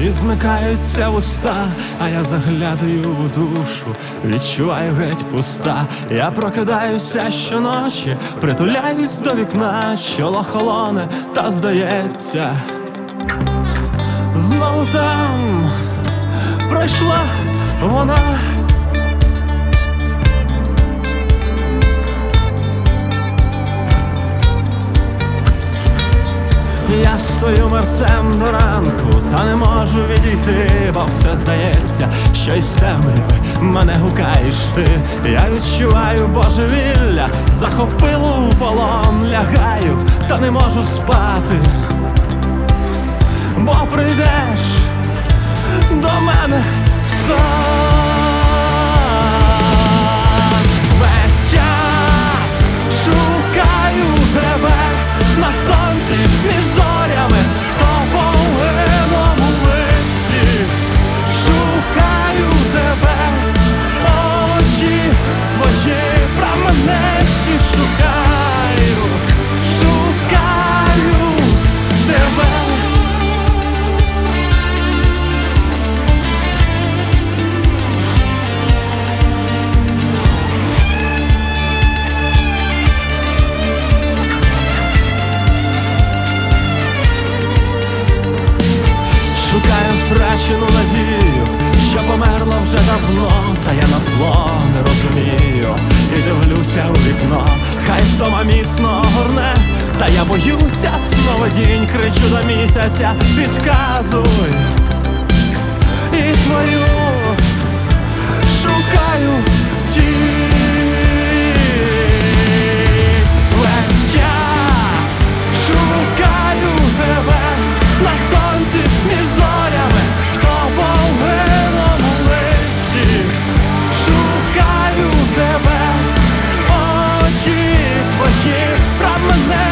і змикаються вуста, а я заглядаю в душу, відчуваю геть пуста. Я прокидаюся щоночі, притуляюсь до вікна, чоло холоне, та здається, знову там пройшла вона. Я стою мерцем до ранку, та не можу відійти, бо все здається, що із темряви мене гукаєш ти. Я відчуваю божевілля, захопило у полон, лягаю, та не можу спати, бо прийдеш до мене в сон. Весь час шукаю тебе на сонці між зорями, в повинному листі. Шукаю тебе, очі твої променисті. Шукаю, шукаю тебе. Шукаю втрачену надію, що померла вже давно, та я на зло не розумію і дивлюся у вікно. Хай вдома міцно горне, та я боюся сновидінь. Кричу до місяця, підказуй, і твою шукаю тінь. Весь час шукаю тебе на сонці між зорями, в повинному листі. Шукаю тебе, очі твої про мене.